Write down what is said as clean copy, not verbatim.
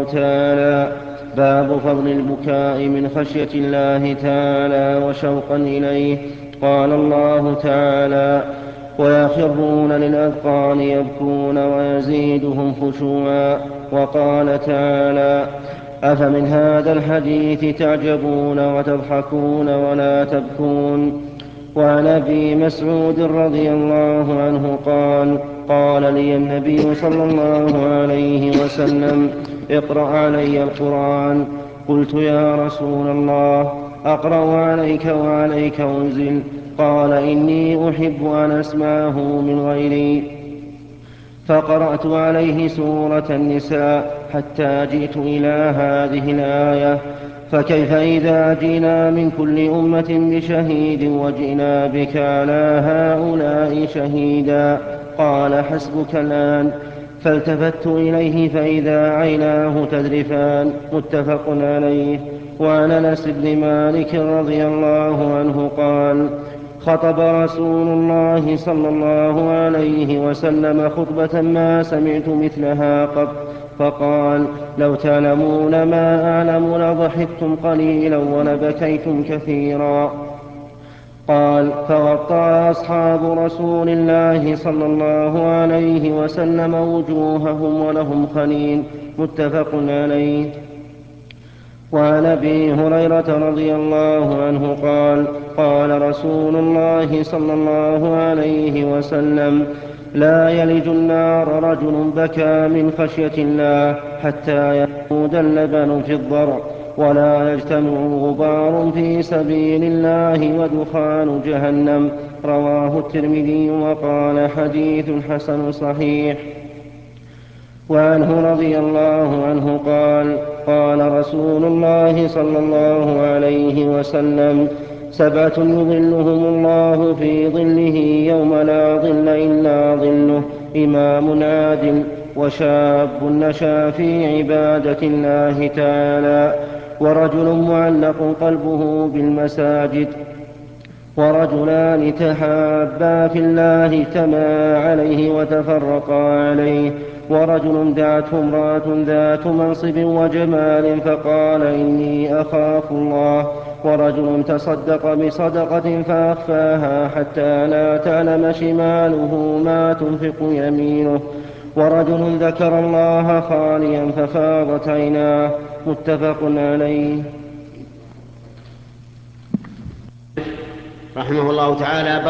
الله تعالى: باب فضل البكاء من خشية الله تعالى وشوقا إليه. قال الله تعالى: ويخرون للأذقان يبكون ويزيدهم خشوعا. وقال تعالى: أفمن هذا الحديث تعجبون وتضحكون ولا تبكون. وعن أبي مسعود رضي الله عنه قال: قال لي النبي صلى الله عليه وسلم: اقرأ علي القرآن. قلت: يا رسول الله، أقرأ عليك وعليك أنزل؟ قال: إني أحب أن أسمعه من غيري. فقرأت عليه سورة النساء حتى جئت إلى هذه الآية: فكيف إذا جئنا من كل أمة بشهيد وجئنا بك على هؤلاء شهيدا. قال: حسبك الآن. فالتفت إليه فإذا عيناه تذرفان. متفق عليه. وعن أنس بن مالك رضي الله عنه قال: خطب رسول الله صلى الله عليه وسلم خطبة ما سمعت مثلها قط، فقال: لو تعلمون ما أعلم لضحكتم قليلا ولبكيتم كثيرا. قال: فوطأ أصحاب رسول الله صلى الله عليه وسلم وجوههم ولهم خنين. متفق عليه. وعن أبي هريرة رضي الله عنه قال: قال رسول الله صلى الله عليه وسلم: لا يلج النار رجل بكى من خشية الله حتى يعود اللبن في الضرع، ولا يجتمع غبار في سبيل الله ودخان جهنم. رواه الترمذي وقال: حديث حسن صحيح. وعنه رضي الله عنه قال: قال رسول الله صلى الله عليه وسلم: 7 يظلهم الله في ظله يوم لا ظل إلا ظله: إمام عادل، وشاب نشأ في عبادة الله تعالى، ورجل معلق قلبه بالمساجد، ورجلان تحابا في الله اجتمعا عليه وتفرقا عليه، ورجل دعته امرأة ذات منصب وجمال فقال: إني أخاف الله، ورجل تصدق بصدقة فأخفاها حتى لا تعلم شماله ما تنفق يمينه، ورجل ذكر الله خاليا ففاضت عيناه. متفق عليه. رحمه الله تعالى.